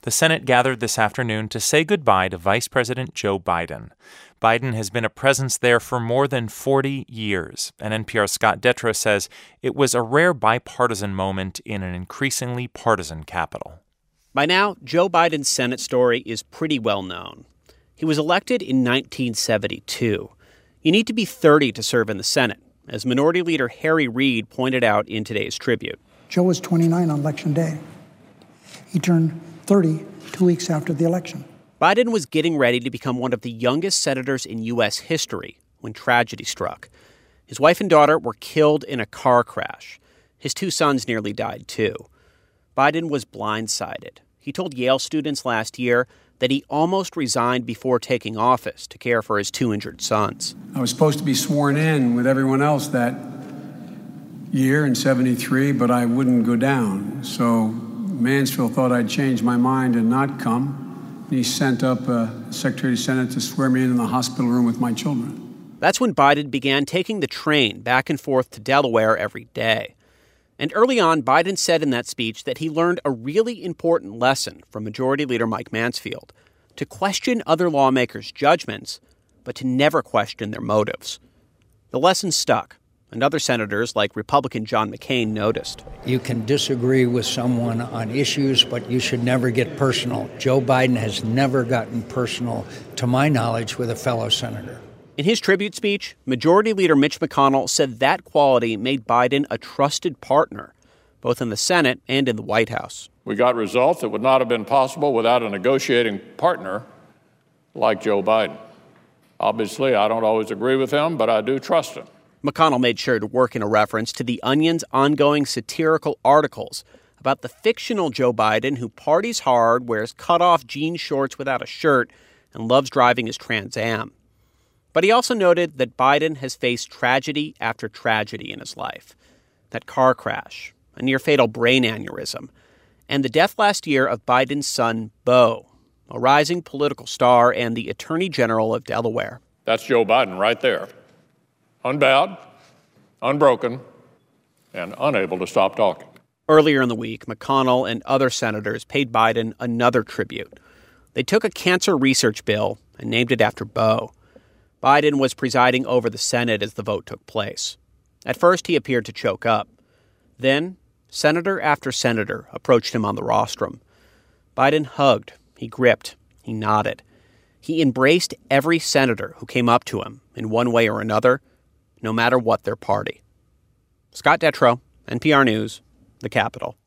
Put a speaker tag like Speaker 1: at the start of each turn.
Speaker 1: The Senate gathered this afternoon to say goodbye to Vice President Joe Biden. Biden has been a presence there for more than 40 years, and NPR's Scott Detrow says it was a rare bipartisan moment in an increasingly partisan Capitol.
Speaker 2: By now, Joe Biden's Senate story is pretty well known. He was elected in 1972. You need to be 30 to serve in the Senate, as Minority Leader Harry Reid pointed out in today's tribute.
Speaker 3: Joe was 29 on Election Day. He turned 30 2 weeks after the election.
Speaker 2: Biden was getting ready to become one of the youngest senators in U.S. history when tragedy struck. His wife and daughter were killed in a car crash. His 2 sons nearly died, too. Biden was blindsided. He told Yale students last year that he almost resigned before taking office to care for his 2 injured sons.
Speaker 4: I was supposed to be sworn in with everyone else that year in 73, but I wouldn't go down. So Mansfield thought I'd change my mind and not come. He sent up a Secretary of Senate to swear me in the hospital room with my children.
Speaker 2: That's when Biden began taking the train back and forth to Delaware every day. And early on, Biden said in that speech that he learned a really important lesson from Majority Leader Mike Mansfield: to question other lawmakers' judgments, but to never question their motives. The lesson stuck, and other senators like Republican John McCain noticed.
Speaker 5: You can disagree with someone on issues, but you should never get personal. Joe Biden has never gotten personal, to my knowledge, with a fellow senator.
Speaker 2: In his tribute speech, Majority Leader Mitch McConnell said that quality made Biden a trusted partner, both in the Senate and in the White House.
Speaker 6: We got results that would not have been possible without a negotiating partner like Joe Biden. Obviously, I don't always agree with him, but I do trust him.
Speaker 2: McConnell made sure to work in a reference to The Onion's ongoing satirical articles about the fictional Joe Biden who parties hard, wears cut-off jean shorts without a shirt, and loves driving his Trans Am. But he also noted that Biden has faced tragedy after tragedy in his life. That car crash, a near-fatal brain aneurysm, and the death last year of Biden's son, Beau, a rising political star and the Attorney General of Delaware.
Speaker 6: That's Joe Biden right there. Unbowed, unbroken, and unable to stop talking.
Speaker 2: Earlier in the week, McConnell and other senators paid Biden another tribute. They took a cancer research bill and named it after Beau. Biden was presiding over the Senate as the vote took place. At first, he appeared to choke up. Then, senator after senator approached him on the rostrum. Biden hugged, he gripped, he nodded. He embraced every senator who came up to him in one way or another, no matter what their party. Scott Detrow, NPR News, the Capitol.